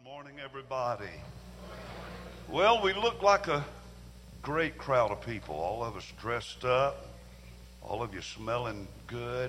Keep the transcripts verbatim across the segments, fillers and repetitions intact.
Morning, everybody. Well, we look like a great crowd of people. All of us dressed up, all of you smelling good.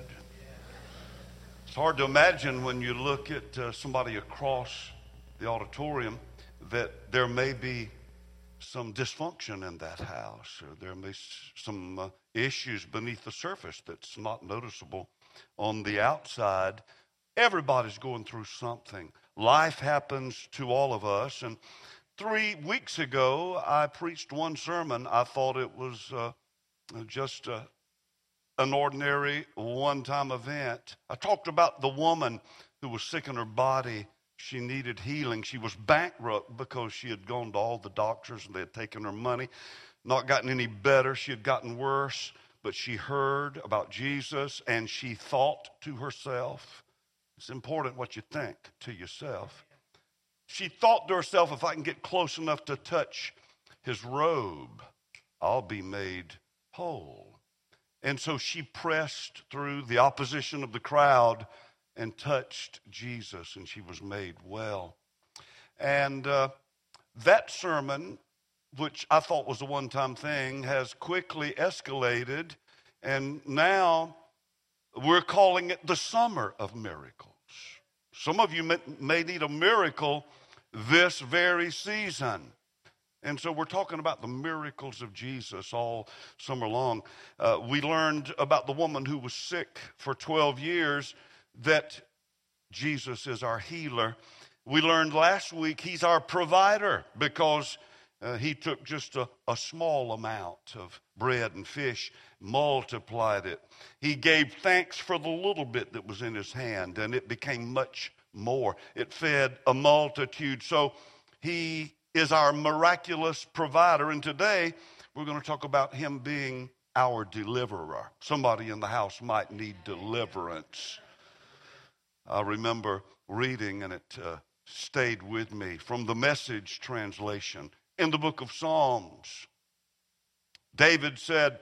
It's hard to imagine when you look at uh, somebody across the auditorium that there may be some dysfunction in that house, or there may be some uh, issues beneath the surface that's not noticeable on the outside. Everybody's going through something. Life happens to all of us. And three weeks ago, I preached one sermon. I thought it was uh, just a, an ordinary one-time event. I talked about the woman who was sick in her body. She needed healing. She was bankrupt because she had gone to all the doctors and they had taken her money, not gotten any better. She had gotten worse, but she heard about Jesus and she thought to herself. It's important what you think to yourself. She thought to herself, if I can get close enough to touch his robe, I'll be made whole. And so she pressed through the opposition of the crowd and touched Jesus, and she was made well. And uh, that sermon, which I thought was a one-time thing, has quickly escalated, and now we're calling it the summer of miracles. Some of you may, may need a miracle this very season. And so we're talking about the miracles of Jesus all summer long. Uh, we learned about the woman who was sick for twelve years, that Jesus is our healer. We learned last week he's our provider because uh, he took just a, a small amount of bread and fish, multiplied it. He gave thanks for the little bit that was in his hand, and it became much more. It fed a multitude. So he is our miraculous provider. And today we're going to talk about him being our deliverer. Somebody in the house might need deliverance. I remember reading, and it uh, stayed with me, from the Message translation. In the book of Psalms, David said,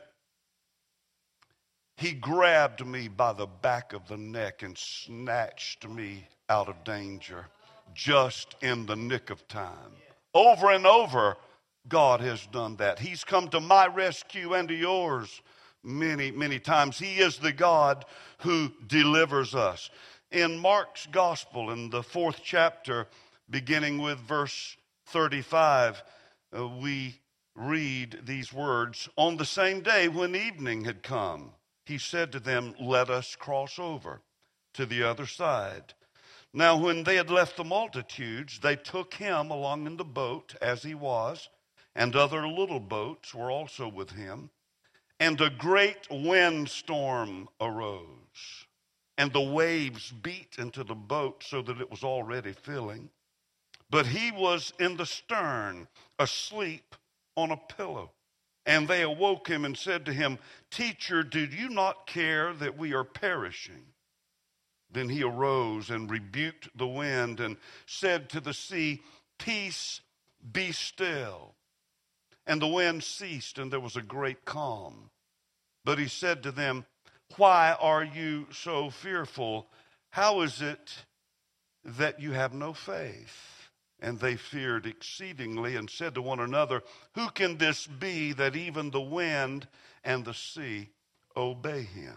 he grabbed me by the back of the neck and snatched me out of danger just in the nick of time. Over and over, God has done that. He's come to my rescue and to yours many, many times. He is the God who delivers us. In Mark's gospel, in the fourth chapter, beginning with verse thirty-five, uh, we read these words. On the same day when evening had come, he said to them, let us cross over to the other side. Now when they had left the multitudes, they took him along in the boat as he was, and other little boats were also with him. And a great windstorm arose, and the waves beat into the boat so that it was already filling. But he was in the stern, asleep on a pillow. And they awoke him and said to him, Teacher, did you not care that we are perishing? Then he arose and rebuked the wind and said to the sea, Peace, be still. And the wind ceased, and there was a great calm. But he said to them, Why are you so fearful? How is it that you have no faith? And they feared exceedingly and said to one another, Who can this be that even the wind and the sea obey him?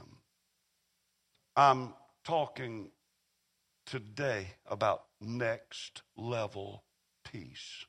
I'm talking today about next level peace.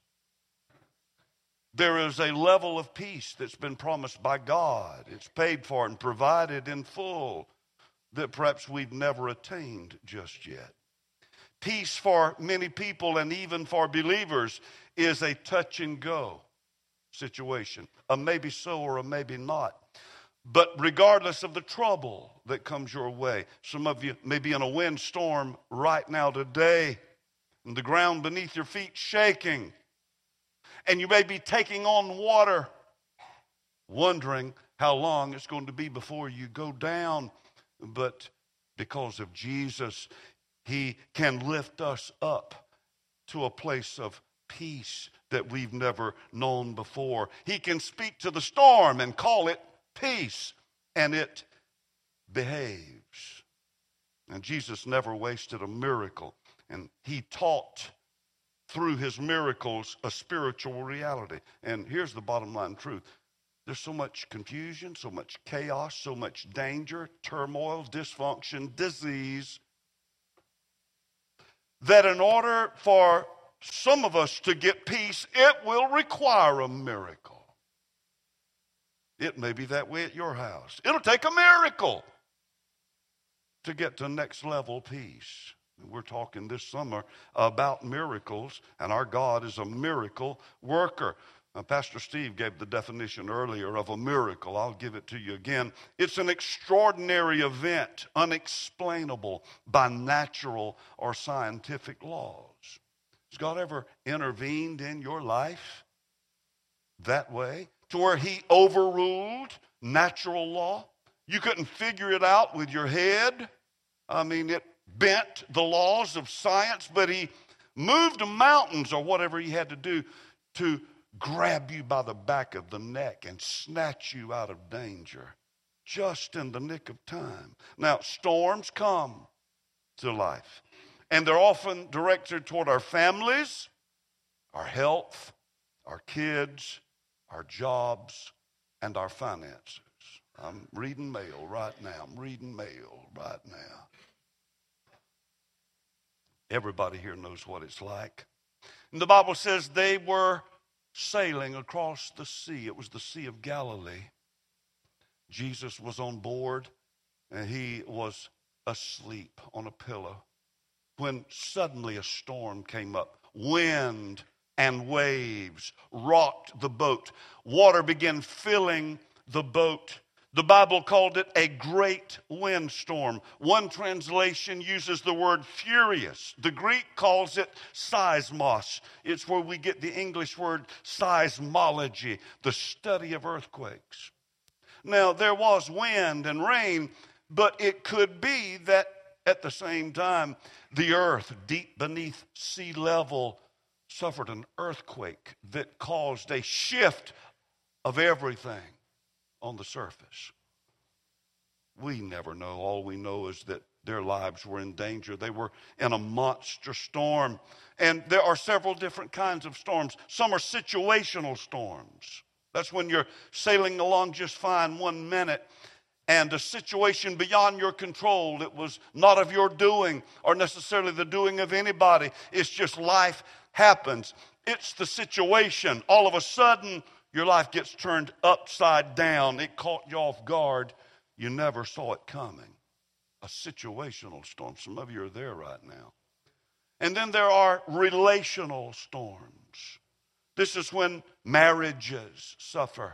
There is a level of peace that's been promised by God. It's paid for and provided in full that perhaps we've never attained just yet. Peace for many people and even for believers is a touch and go situation. A maybe so or a maybe not. But regardless of the trouble that comes your way, some of you may be in a windstorm right now today, and the ground beneath your feet shaking, and you may be taking on water, wondering how long it's going to be before you go down. But because of Jesus, he can lift us up to a place of peace that we've never known before. He can speak to the storm and call it peace, and it behaves. And Jesus never wasted a miracle. And he taught through his miracles a spiritual reality. And here's the bottom line truth. There's so much confusion, so much chaos, so much danger, turmoil, dysfunction, disease, that in order for some of us to get peace, it will require a miracle. It may be that way at your house. It'll take a miracle to get to next level peace. We're talking this summer about miracles, and our God is a miracle worker. Uh, Pastor Steve gave the definition earlier of a miracle. I'll give it to you again. It's an extraordinary event, unexplainable by natural or scientific laws. Has God ever intervened in your life that way, to where he overruled natural law? You couldn't figure it out with your head. I mean, it bent the laws of science, but he moved the mountains or whatever he had to do to grab you by the back of the neck and snatch you out of danger just in the nick of time. Now, storms come to life, and they're often directed toward our families, our health, our kids, our jobs, and our finances. I'm reading mail right now. I'm reading mail right now. Everybody here knows what it's like. And the Bible says they were sailing across the sea. It was the Sea of Galilee. Jesus was on board, and he was asleep on a pillow when suddenly a storm came up. Wind and waves rocked the boat. Water began filling the boat. The Bible called it a great windstorm. One translation uses the word furious. The Greek calls it seismos. It's where we get the English word seismology, the study of earthquakes. Now, there was wind and rain, but it could be that at the same time, the earth, deep beneath sea level, suffered an earthquake that caused a shift of everything on the surface. We never know. All we know is that their lives were in danger. They were in a monster storm. And there are several different kinds of storms. Some are situational storms. That's when you're sailing along just fine one minute, and a situation beyond your control, it was not of your doing or necessarily the doing of anybody. It's just life happens. It's the situation. All of a sudden, your life gets turned upside down. It caught you off guard. You never saw it coming. A situational storm. Some of you are there right now. And then there are relational storms. This is when marriages suffer.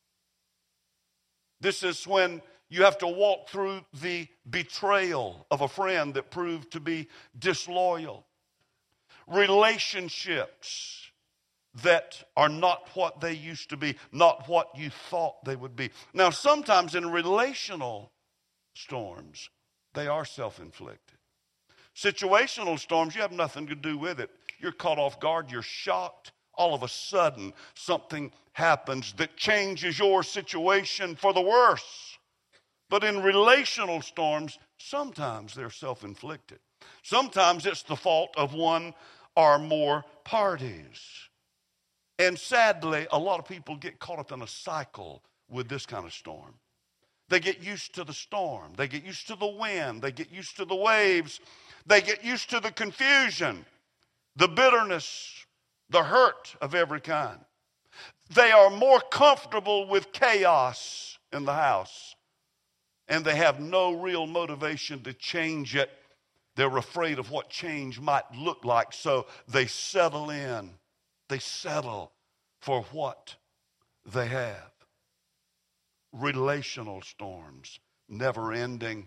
This is when you have to walk through the betrayal of a friend that proved to be disloyal. Relationships that are not what they used to be, not what you thought they would be. Now, sometimes in relational storms, they are self-inflicted. Situational storms, you have nothing to do with it. You're caught off guard, you're shocked. All of a sudden, something happens that changes your situation for the worse. But in relational storms, sometimes they're self-inflicted. Sometimes it's the fault of one or more parties. And sadly, a lot of people get caught up in a cycle with this kind of storm. They get used to the storm. They get used to the wind. They get used to the waves. They get used to the confusion, the bitterness, the hurt of every kind. They are more comfortable with chaos in the house, and they have no real motivation to change it. They're afraid of what change might look like, so they settle in. They settle for what they have. Relational storms, never ending.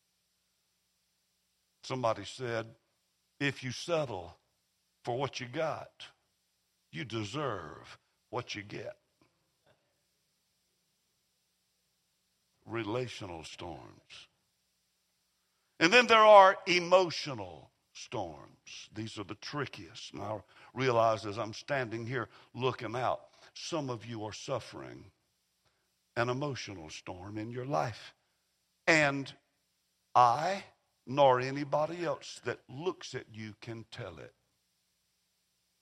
Somebody said, if you settle for what you got, you deserve what you get. Relational storms. And then there are emotional storms. These are the trickiest. And I realize as I'm standing here looking out, some of you are suffering an emotional storm in your life. And I, nor anybody else that looks at you, can tell it.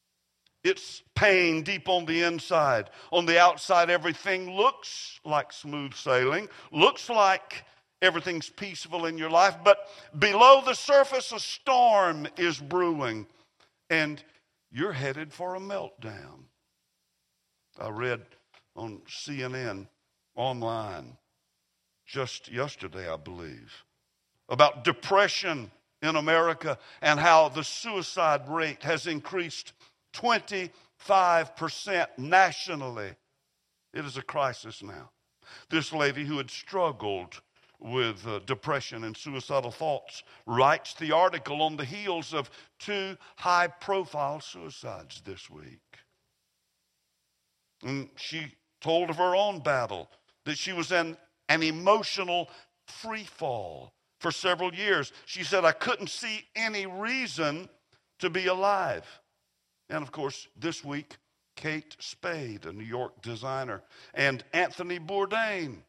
It's pain deep on the inside. On the outside, everything looks like smooth sailing, looks like everything's peaceful in your life, but below the surface, a storm is brewing, and you're headed for a meltdown. I read on C N N online just yesterday, I believe, about depression in America and how the suicide rate has increased twenty-five percent nationally. It is a crisis now. This lady who had struggled with uh, depression and suicidal thoughts writes the article on the heels of two high-profile suicides this week. And she told of her own battle, that she was in an emotional free fall for several years. She said, I couldn't see any reason to be alive. And of course, this week, Kate Spade, a New York designer, and Anthony Bourdain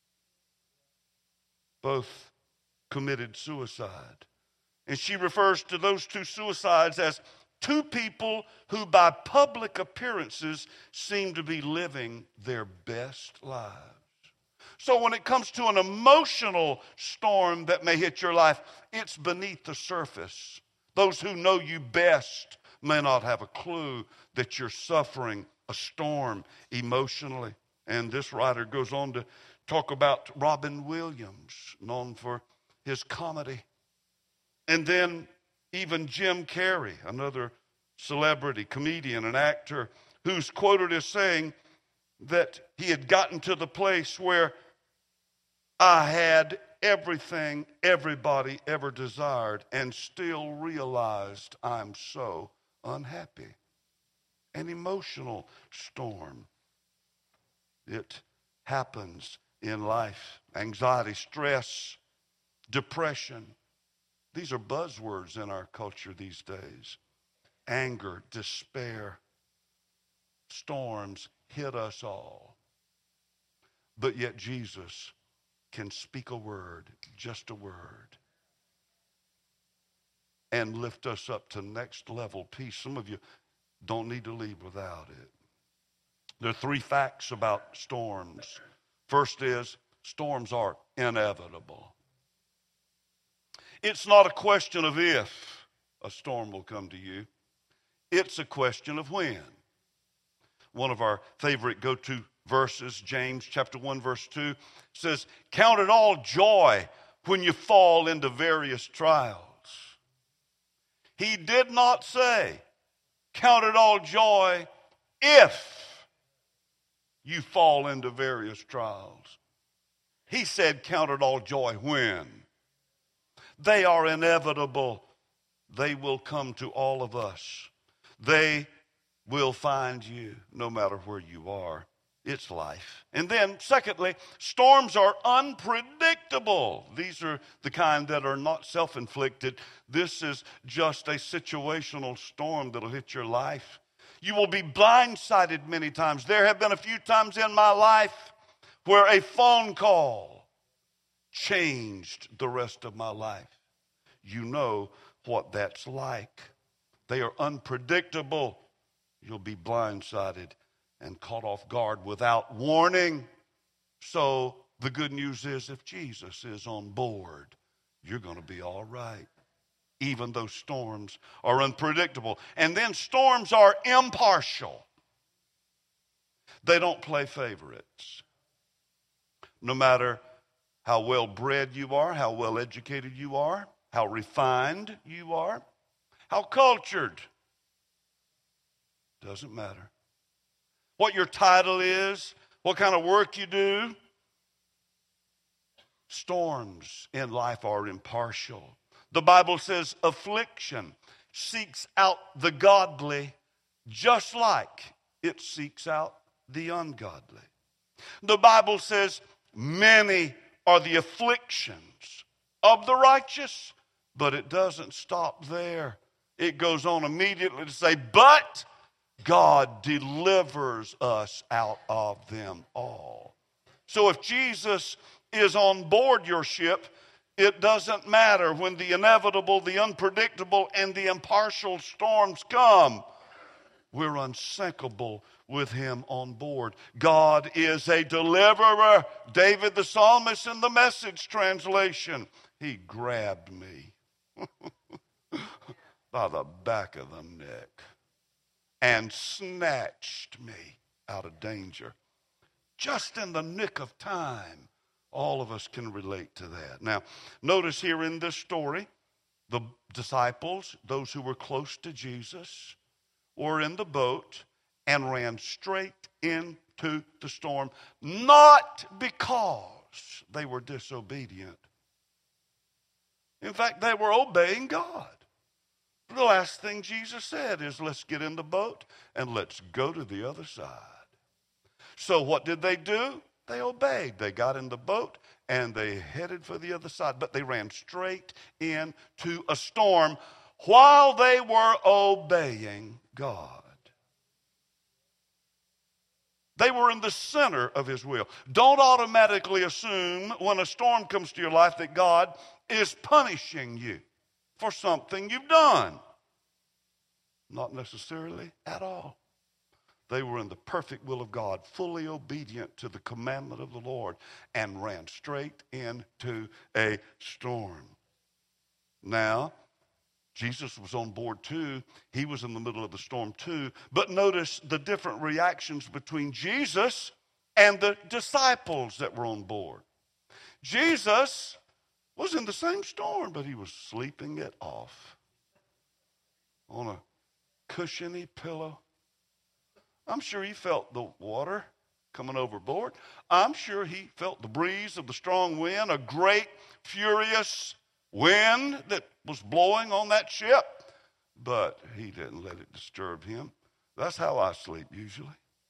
both committed suicide. And she refers to those two suicides as two people who by public appearances seem to be living their best lives. So when it comes to an emotional storm that may hit your life, it's beneath the surface. Those who know you best may not have a clue that you're suffering a storm emotionally. And this writer goes on to talk about Robin Williams, known for his comedy. And then even Jim Carrey, another celebrity, comedian, and actor, who's quoted as saying that he had gotten to the place where I had everything everybody ever desired and still realized I'm so unhappy. An emotional storm. It happens in life. Anxiety, stress, depression. These are buzzwords in our culture these days. Anger, despair, storms hit us all. But yet Jesus can speak a word, just a word, and lift us up to next level peace. Some of you don't need to leave without it. There are three facts about storms. First is, storms are inevitable. It's not a question of if a storm will come to you. It's a question of when. One of our favorite go-to verses, James chapter one, verse two, says, count it all joy when you fall into various trials. He did not say, count it all joy if you fall into various trials. He said, count it all joy when. They are inevitable. They will come to all of us. They will find you no matter where you are. It's life. And then, secondly, storms are unpredictable. These are the kind that are not self-inflicted. This is just a situational storm that'll hit your life. You will be blindsided many times. There have been a few times in my life where a phone call changed the rest of my life. You know what that's like. They are unpredictable. You'll be blindsided and caught off guard without warning. So the good news is, if Jesus is on board, you're going to be all right, even though storms are unpredictable. And then storms are impartial. They don't play favorites. No matter how well bred you are, how well educated you are, how refined you are, how cultured, doesn't matter. What your title is, what kind of work you do. Storms in life are impartial. The Bible says affliction seeks out the godly just like it seeks out the ungodly. The Bible says many are the afflictions of the righteous, but it doesn't stop there. It goes on immediately to say, but God delivers us out of them all. So if Jesus is on board your ship, it doesn't matter when the inevitable, the unpredictable, and the impartial storms come. we're unsinkable with him on board. God is a deliverer. David the psalmist in the Message translation, he grabbed me by the back of the neck and snatched me out of danger. Just in the nick of time. All of us can relate to that. Now, notice here in this story, the disciples, those who were close to Jesus, were in the boat and ran straight into the storm, not because they were disobedient. In fact, they were obeying God. The last thing Jesus said is, let's get in the boat and let's go to the other side. So what did they do? They obeyed. They got in the boat and they headed for the other side. But they ran straight into a storm while they were obeying God. They were in the center of his will. Don't automatically assume when a storm comes to your life that God is punishing you for something you've done. Not necessarily at all. They were in the perfect will of God, fully obedient to the commandment of the Lord, and ran straight into a storm. Now, Jesus was on board too. He was in the middle of the storm too. But notice the different reactions between Jesus and the disciples that were on board. Jesus was in the same storm, but he was sleeping it off on a cushiony pillow. I'm sure he felt the water coming overboard. I'm sure he felt the breeze of the strong wind, a great, furious wind that was blowing on that ship. But he didn't let it disturb him. That's how I sleep usually.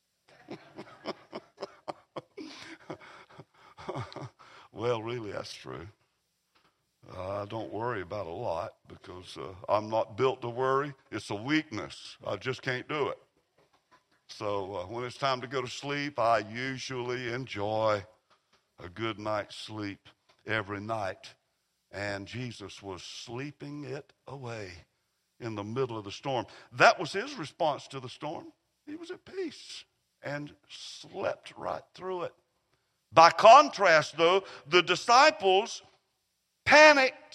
Well, really, that's true. Uh, I don't worry about a lot because uh, I'm not built to worry. It's a weakness. I just can't do it. So uh, when it's time to go to sleep, I usually enjoy a good night's sleep every night. And Jesus was sleeping it away in the middle of the storm. That was his response to the storm. He was at peace and slept right through it. By contrast, though, the disciples panicked.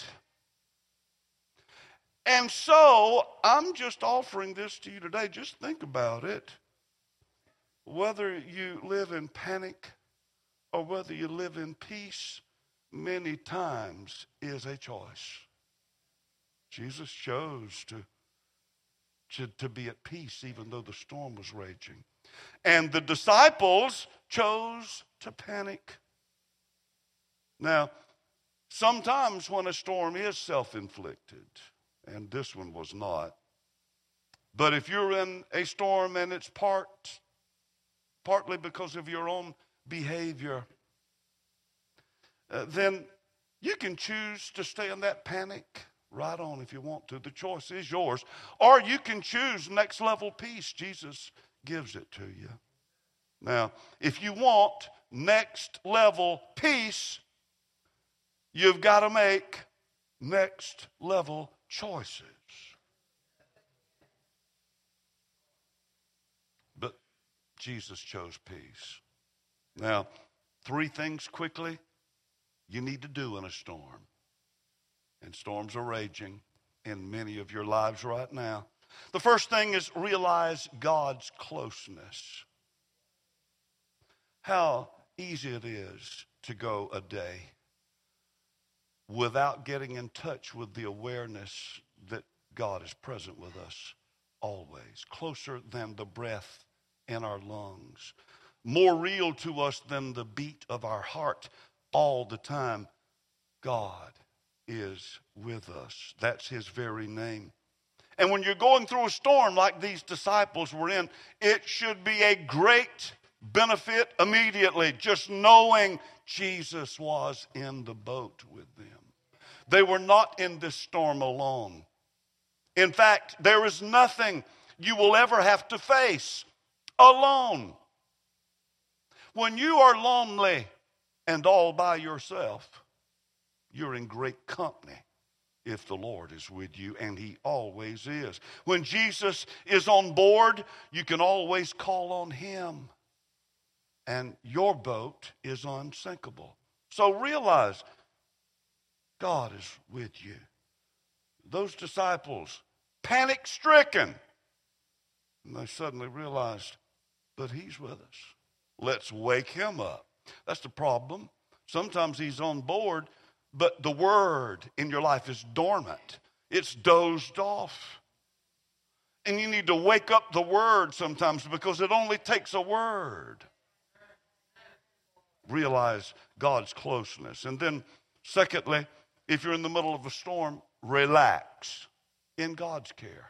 And so I'm just offering this to you today. Just think about it. Whether you live in panic or whether you live in peace, many times is a choice. Jesus chose to, to, to be at peace even though the storm was raging. And the disciples chose to panic. Now, sometimes when a storm is self-inflicted, and this one was not, but if you're in a storm and it's part partly because of your own behavior, uh, then you can choose to stay in that panic right on if you want to. The choice is yours. Or you can choose next level peace. Jesus gives it to you. Now, if you want next level peace, you've got to make next level choices. Jesus chose peace. Now, three things quickly you need to do in a storm. And storms are raging in many of your lives right now. The first thing is realize God's closeness. How easy it is to go a day without getting in touch with the awareness that God is present with us always, closer than the breath in our lungs, more real to us than the beat of our heart all the time. God is with us. That's his very name. And when you're going through a storm like these disciples were in, it should be a great benefit immediately, just knowing Jesus was in the boat with them. They were not in this storm alone. In fact, there is nothing you will ever have to face alone. When you are lonely and all by yourself, you're in great company if the Lord is with you, and he always is. When Jesus is on board, you can always call on him, and your boat is unsinkable. So realize God is with you. Those disciples, panic-stricken, and they suddenly realized, but he's with us. Let's wake him up. That's the problem. Sometimes he's on board, but the word in your life is dormant. It's dozed off. And you need to wake up the word sometimes, because it only takes a word. Realize God's closeness. And then secondly, if you're in the middle of a storm, relax in God's care.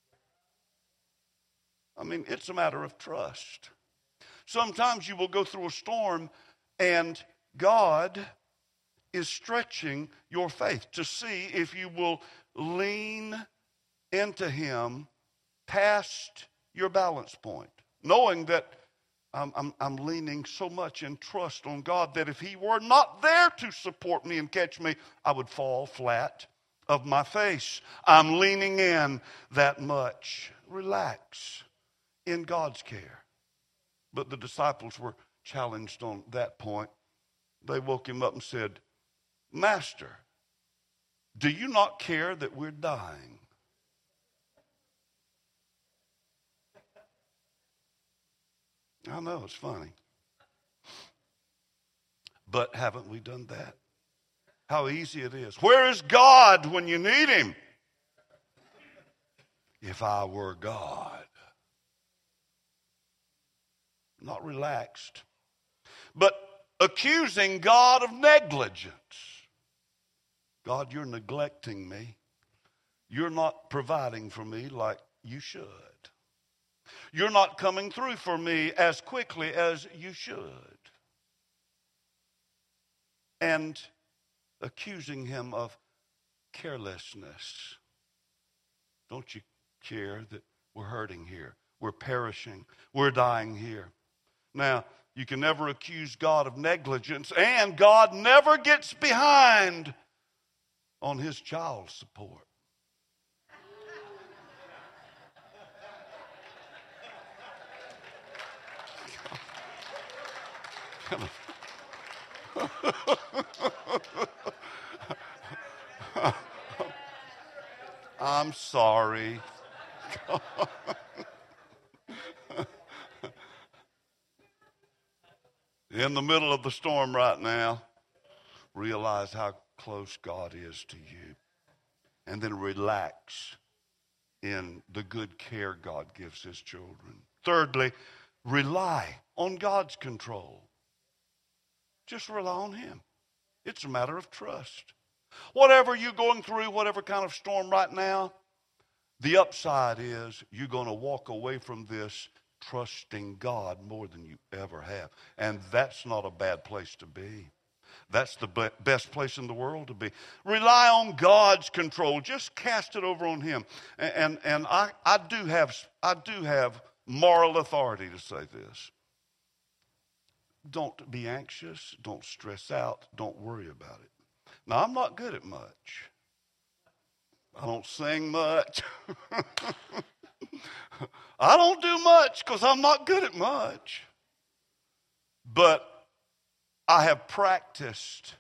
I mean, it's a matter of trust. Sometimes you will go through a storm and God is stretching your faith to see if you will lean into him past your balance point, knowing that I'm, I'm, I'm leaning so much in trust on God that if he were not there to support me and catch me, I would fall flat of my face. I'm leaning in that much. Relax in God's care. But the disciples were challenged on that point. They woke him up and said, Master, do you not care that we're dying? I know, it's funny. But haven't we done that? How easy it is. Where is God when you need him? If I were God. Not relaxed, but accusing God of negligence. God, you're neglecting me. You're not providing for me like you should. You're not coming through for me as quickly as you should. And accusing him of carelessness. Don't you care that we're hurting here? We're perishing. We're dying here. Now, you can never accuse God of negligence, and God never gets behind on his child support. I'm sorry. In the middle of the storm right now, realize how close God is to you. And then relax in the good care God gives his children. Thirdly, rely on God's control. Just rely on him. It's a matter of trust. Whatever you're going through, whatever kind of storm right now, the upside is you're going to walk away from this trusting God more than you ever have. And that's not a bad place to be. That's the be- best place in the world to be. Rely on God's control. Just cast it over on him. And, and, and I, I, do have, I do have moral authority to say this. Don't be anxious. Don't stress out. Don't worry about it. Now, I'm not good at much. I don't sing much. I don't do much because I'm not good at much. But I have practiced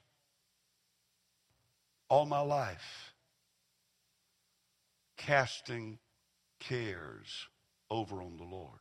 all my life casting cares over on the Lord.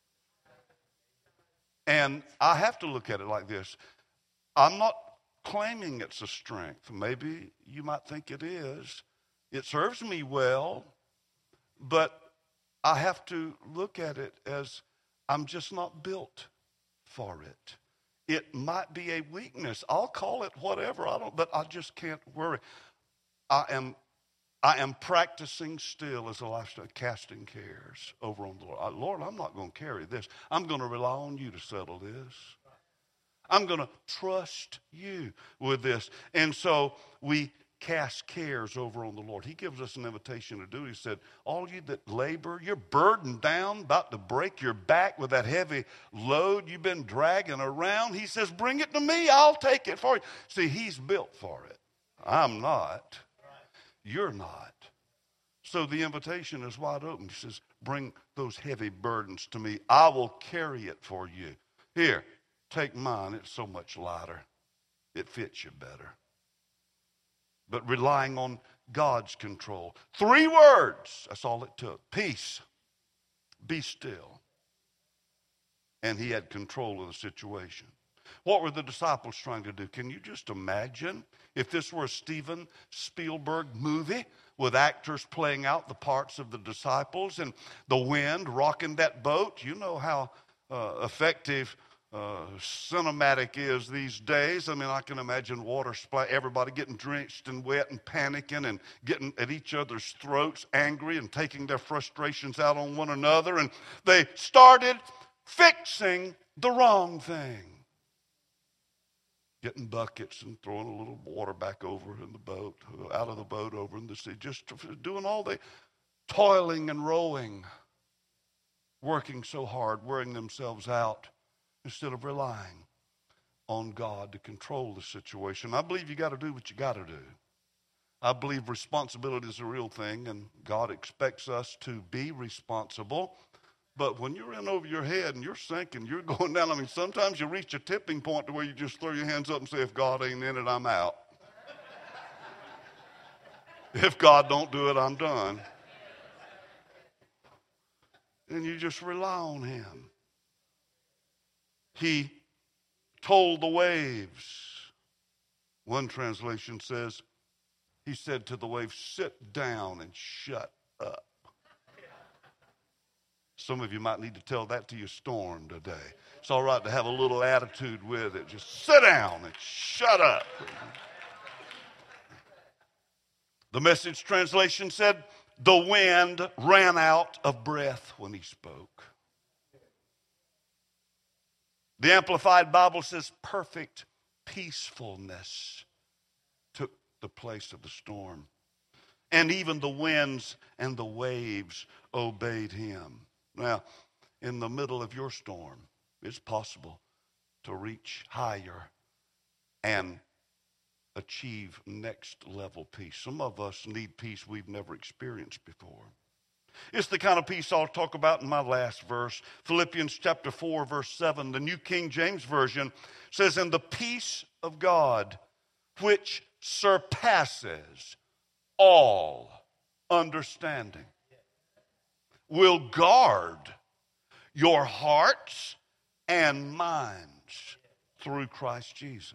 And I have to look at it like this. I'm not claiming it's a strength. Maybe you might think it is. It serves me well, but I have to look at it as I'm just not built for it. It might be a weakness. I'll call it whatever. I don't, but I just can't worry. I am, I am practicing still as a lifestyle, casting cares over on the Lord. Lord, I'm not going to carry this. I'm going to rely on you to settle this. I'm going to trust you with this. And so we cast cares over on the Lord. He gives us an invitation to do it. He said, all you that labor, you're burdened down, about to break your back with that heavy load you've been dragging around. He says, bring it to me. I'll take it for you. See, he's built for it. I'm not. You're not. So the invitation is wide open. He says, bring those heavy burdens to me. I will carry it for you. Here, take mine. It's so much lighter. It fits you better. But relying on God's control. Three words. That's all it took. Peace. Be still. And he had control of the situation. What were the disciples trying to do? Can you just imagine if this were a Steven Spielberg movie with actors playing out the parts of the disciples and the wind rocking that boat? You know how uh, effective uh, cinematic is these days. I mean, I can imagine water splash, everybody getting drenched and wet and panicking and getting at each other's throats, angry and taking their frustrations out on one another. And they started fixing the wrong thing. Getting buckets and throwing a little water back over in the boat, out of the boat over in the sea, just doing all the toiling and rowing, working so hard, wearing themselves out, instead of relying on God to control the situation. I believe you got to do what you got to do. I believe responsibility is a real thing, and God expects us to be responsible. But when you're in over your head and you're sinking, you're going down. I mean, sometimes you reach a tipping point to where you just throw your hands up and say, if God ain't in it, I'm out. If God don't do it, I'm done. And you just rely on him. He told the waves. One translation says, he said to the waves, sit down and shut up. Some of you might need to tell that to your storm today. It's all right to have a little attitude with it. Just sit down and shut up. The Message translation said, the wind ran out of breath when he spoke. The Amplified Bible says, perfect peacefulness took the place of the storm. And even the winds and the waves obeyed him. Now, in the middle of your storm, it's possible to reach higher and achieve next level peace. Some of us need peace we've never experienced before. It's the kind of peace I'll talk about in my last verse. Philippians chapter four, verse seven, the New King James Version says, and the peace of God, which surpasses all understanding, will guard your hearts and minds through Christ Jesus.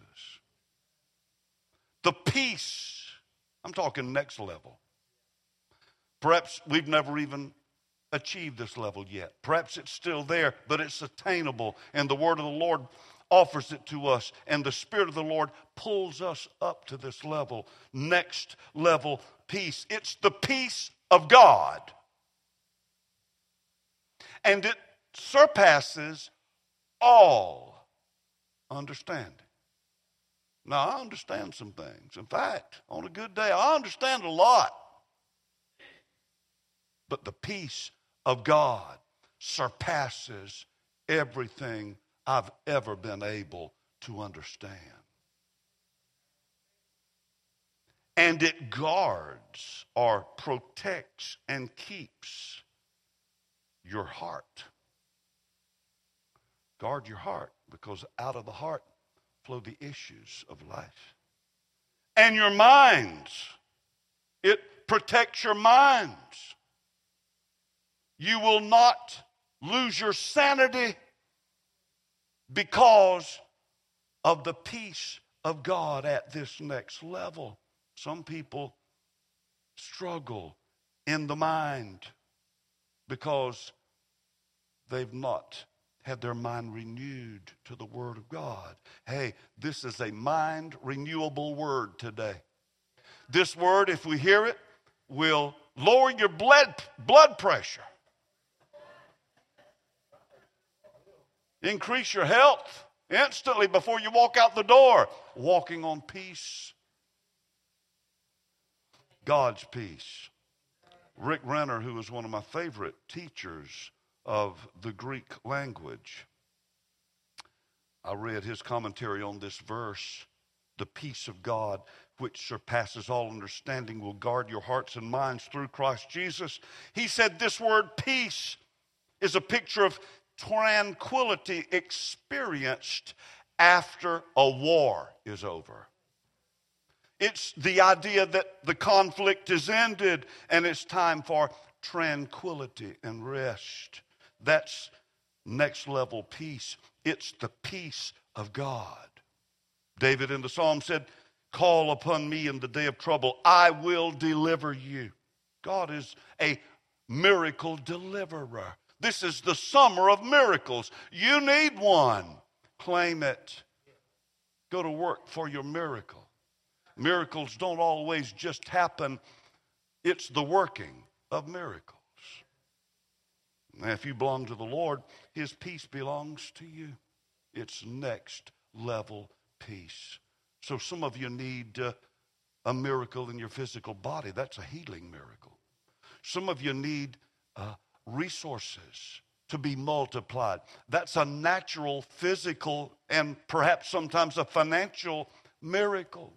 The peace, I'm talking next level. Perhaps we've never even achieved this level yet. Perhaps it's still there, but it's attainable, and the word of the Lord offers it to us, and the Spirit of the Lord pulls us up to this level, next level peace. It's the peace of God. And it surpasses all understanding. Now, I understand some things. In fact, on a good day, I understand a lot. But the peace of God surpasses everything I've ever been able to understand. And it guards or protects and keeps your heart. Guard your heart, because out of the heart flow the issues of life. And your minds. It protects your minds. You will not lose your sanity because of the peace of God at this next level. Some people struggle in the mind because they've not had their mind renewed to the Word of God. Hey, this is a mind renewable word today. This word, if we hear it, will lower your blood, blood pressure. Increase your health instantly before you walk out the door. Walking on peace. God's peace. Rick Renner, who was one of my favorite teachers of the Greek language, I read his commentary on this verse, The peace of God, which surpasses all understanding, will guard your hearts and minds through Christ Jesus. He said this word peace is a picture of tranquility experienced after a war is over. It's the idea that the conflict is ended and it's time for tranquility and rest. That's next level peace. It's the peace of God. David in the Psalm said, call upon me in the day of trouble. I will deliver you. God is a miracle deliverer. This is the summer of miracles. You need one. Claim it. Go to work for your miracle. Miracles don't always just happen. It's the working of miracles. Now, if you belong to the Lord, His peace belongs to you. It's next level peace. So some of you need uh, a miracle in your physical body. That's a healing miracle. Some of you need uh, resources to be multiplied. That's a natural, physical, and perhaps sometimes a financial miracle.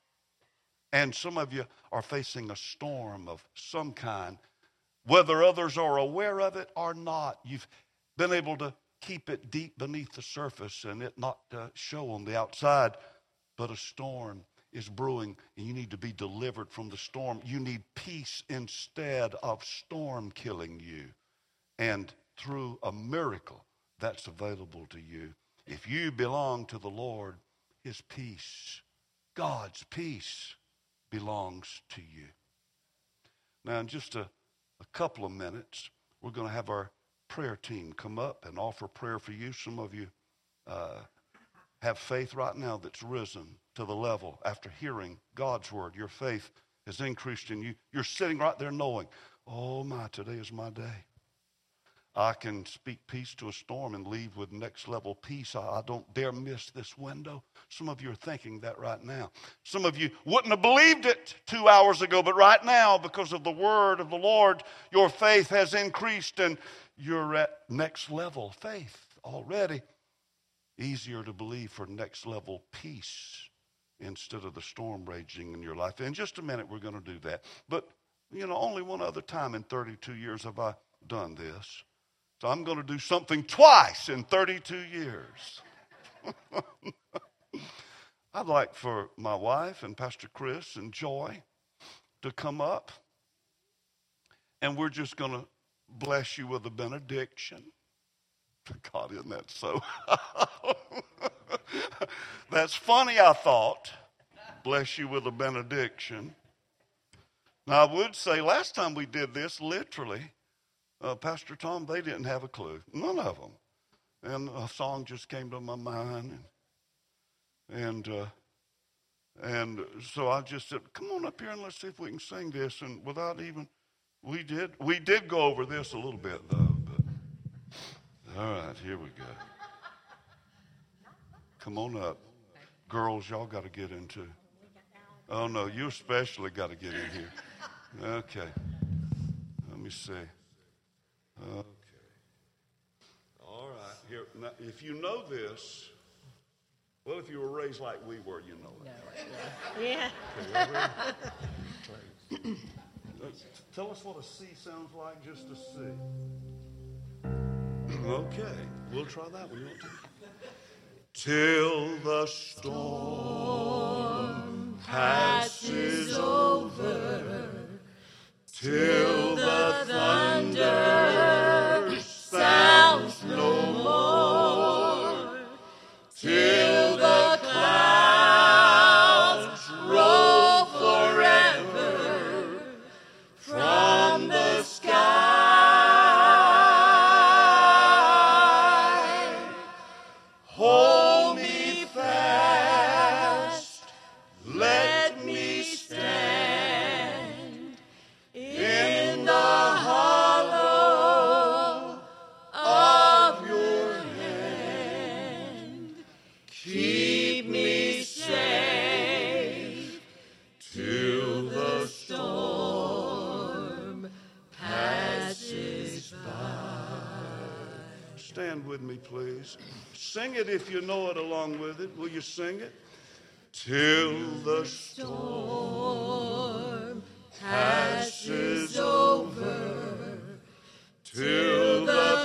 And some of you are facing a storm of some kind, whether others are aware of it or not. You've been able to keep it deep beneath the surface and it not uh, show on the outside, but a storm is brewing and you need to be delivered from the storm. You need peace instead of storm killing you. And through a miracle that's available to you, if you belong to the Lord, His peace, God's peace, belongs to you. Now, in just a, a couple of minutes, we're going to have our prayer team come up and offer prayer for you. Some of you uh, have faith right now that's risen to the level after hearing God's word. Your faith has increased in you. You're sitting right there knowing, oh my, today is my day. I can speak peace to a storm and leave with next level peace. I, I don't dare miss this window. Some of you are thinking that right now. Some of you wouldn't have believed it two hours ago, but right now, because of the word of the Lord, your faith has increased and you're at next level faith already. Easier to believe for next level peace instead of the storm raging in your life. In just a minute, we're going to do that. But, you know, only one other time in thirty-two years have I done this. So I'm going to do something twice in thirty-two years. I'd like for my wife and Pastor Chris and Joy to come up. And we're just going to bless you with a benediction. God, isn't that so? That's funny, I thought. Bless you with a benediction. Now, I would say last time we did this, literally, Uh, Pastor Tom, they didn't have a clue. None of them. And a song just came to my mind. And and, uh, and so I just said, come on up here and let's see if we can sing this. And without even, we did, we did go over this a little bit, though. But all right, here we go. Come on up. Girls, y'all got to get in too. Oh, no, you especially got to get in here. Okay. Let me see. Okay. All right. Here, now, if you know this, well, if you were raised like we were, you know it. No, yeah. Okay, tell us what a C sounds like, just a C. Okay, we'll try that. We won't take till the storm passes over, till the thunder sounds no more, till the clouds roll forever from the sky. Hold me fast, let me stand in the hollow of your hand. Keep me safe till the storm passes by. Stand with me, please. Sing it if you know it along with it. Will you sing it? till the storm passes over, till the